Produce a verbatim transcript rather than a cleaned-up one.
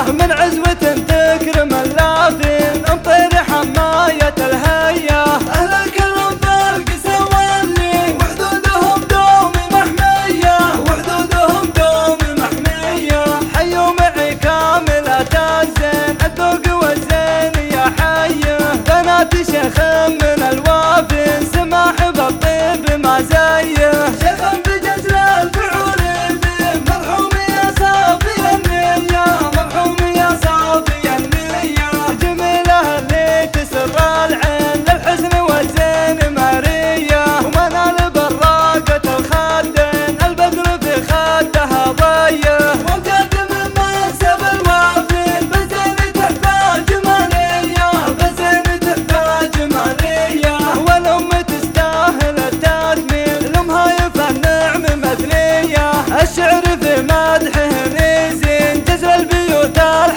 من عزوة تكرم اللافين امطر حماية الهيا. أهل الكرم بالقسا واللي وحدودهم دوم محمية وحدودهم دوم محمية. حيوا معي كاملة الزين الذوق والزين يا حي بنات شيخ من الوافين سماح بالطيب ما زيه. شيخ بجزل الفعول مرحوم يا صافي النية مرحوم يا صافي النية. جميلة اللي تسر العين للحسن والزين مارية ومنال براقة الخدين البدر في خدها ضيه. ومقدم المنسب الوافي بالزين تحفى جمالية بالزين تحفى جمالية. والأم تستاهل التثمين لأمها يفن نعم مثلية. الشعر في مدحه يزين جزل البيوت